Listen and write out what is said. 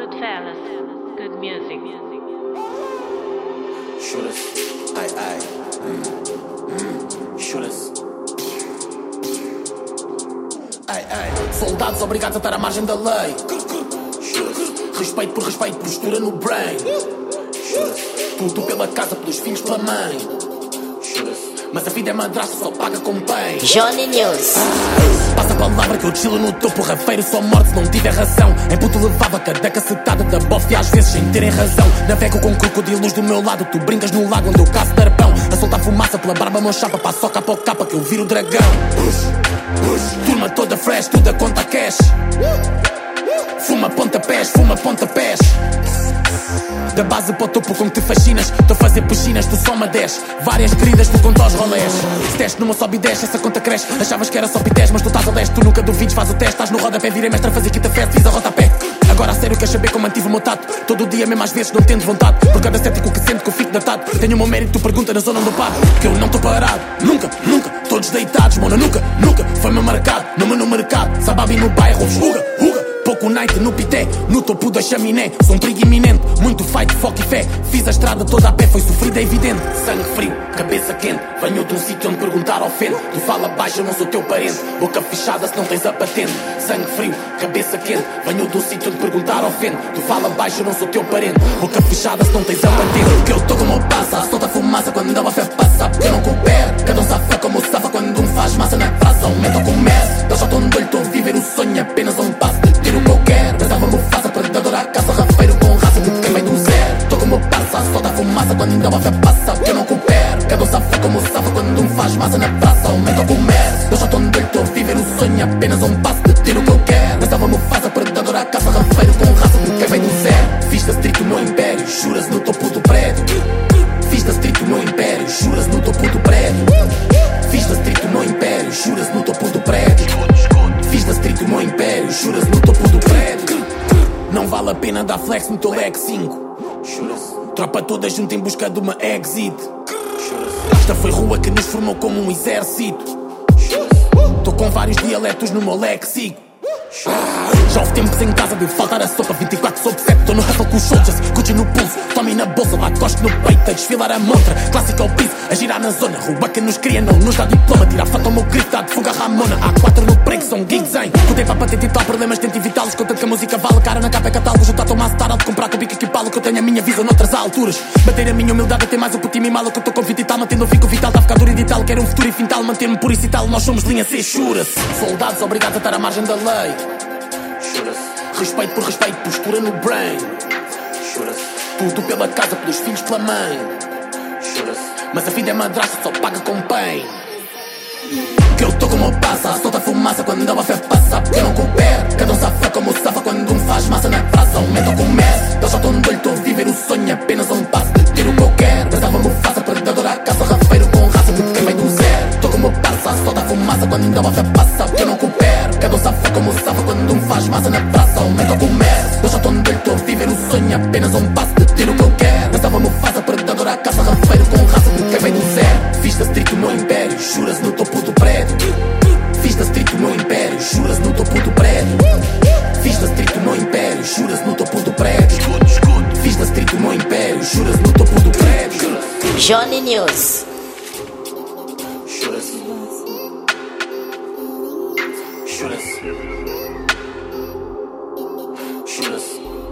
Goodfellas, good music. Shooters, ai, shooters. Soldados obrigados a estar à margem da lei. Respeito por respeito, postura no brain. Tudo pela casa, pelos filhos, pela mãe. Mas a vida é madrasta, só paga com bem. Johnny News. Passa a palavra que eu chilo no topo. Rafeiro só morte se não tiver razão. Em puto levava cada cacetada da bofe, às vezes sem terem razão. Navego com crocodilos do meu lado. Tu brincas no lago onde eu caço darpão. A soltar fumaça pela barba, mão chapa. Passo só capa ao capa que eu viro dragão. Turma toda fresh, tudo a conta cash. Fuma pontapés, fuma pontapés. Da base para o topo com que te fascinas. Estou a fazer piscinas, tu soma 10. Várias queridas, tu conta aos rolés. Se teste numa sobe e desce, essa conta cresce. Achavas que era só pités, mas tu estás a leste. Tu nunca duvides, faz o teste. Estás no rodapé, virei mestre a fazer quinta festa. Fiz a rota-pé. Agora a sério queres saber como mantive o meu tato. Todo dia, mesmo às vezes, não tendo vontade. Por cada cético que sento que eu fico datado. Tenho o meu mérito, tu pergunta na zona onde eu paro. Que eu não estou parado, nunca, nunca. Todos deitados, mona, nunca, nunca. Foi-me marcado, nome no mercado. Sababi no bairro, ruga, ruga. Pouco night no pité, no topo da chaminé. Sou um perigo iminente, muito fight, foco e fé. Fiz a estrada toda a pé, foi sofrida, é evidente. Sangue frio, cabeça quente. Venho de um sítio onde perguntar ofende. Tu fala baixo, eu não sou teu parente. Boca fechada se não tens a patente. Sangue frio, cabeça quente. Venho de um sítio onde perguntar ofende. Tu fala baixo, eu não sou teu parente. Boca fechada se não tens a patente. Que eu tô como passa, solta fumaça quando a fé passa. Porque eu não coopero, cada um safa como safa. Quando um faz massa na praça, aumenta o comércio. Eu já estou no olho, estou a viver o sonho, apenas um passo. Tiro o que eu quero, pensava Mufasa, predador à caça, rafeiro com raça, que quem vem do zero. Tô como passa, solta fumaça quando ainda a fé passa. Porque eu não coopero, cada um safa como safa. Quando um faz massa na praça, aumenta o comércio. Eu já estou no olho, estou a viver o sonho, apenas um passo. Tiro o que eu quero, pensava Mufasa, predador à caça, rafeiro com raça, que quem vem do zero. Fiz da street o meu império, juras no topo do prédio. Fiz da street o meu império, juras no topo do prédio. Fiz da street o meu império, juras no topo do prédio. Fiz da street o meu império, juras no topo do prédio. Não vale a pena dar flex no teu leg 5. Tropa toda junta em busca de uma exit. Esta foi rua que nos formou como um exército. Tô com vários dialetos no meu léxico. Já houve tempos em casa de faltar a sopa. 24 sobre 7, tô no hustle com os soldiers. Gucci no pulso, tome na bolsa. Lá costo no peito, a desfilar a montra. Clássico ao piso, a girar na zona. Rouba que nos cria, não nos dá diploma. Tira a foto ao meu grito, dá de fuga Ramona. Há 4 no prego, são gigs em Contei para patente e tal, problemas tento evitá-los. Contanto que a música vale cara, na capa é catálogo. Juntar tão massa, estar alto, comprar com bico equipá-lo. Que eu tenho a minha visão noutras alturas. Bater a minha humildade, até mais o puto e mimá-lo. Que eu tô com 20 e tal, mantendo o fico vital. Tá a ficar duro e de tal, quero um futuro e fintal. Manter-me puro e tal, nós somos linha C, chura-se. Soldados obrigados a estar à margem da lei. Respeito por respeito, postura no brain. Tudo pela casa, pelos filhos, pela mãe. Mas a vida é madrasta, só paga com pain. Que eu tô como passa, solta fumaça quando a fé passa. Porque eu não coopero, cada um safa como safa. Quando um faz massa na praça, aumenta o comércio. Eu já estou no olho, estou a viver o sonho, apenas um passo. Tiro o que eu quero, pensava Mufasa, predador à caça, rafeiro com raça, que quem vem do zero. Tô como passa, solta fumaça quando a fé passa. Porque eu não coopero, cada um safa como safa. Quando um faz massa na praça, aumenta o comércio. Eu já estou no olho, estou a viver o sonho, apenas um passo. Tiro o que eu quero, pensava Mufasa, predador à caça, rafeiro com raça, que quem vem do zero. Fiz da street o meu império, juras no topo do prédio. Fiz da street o meu império, juras no topo do prédio. Fiz da street o meu império, juras no topo do prédio. Fiz da street o meu império, juras no topo do prédio. Johnny News. Juras. Juras. Juras.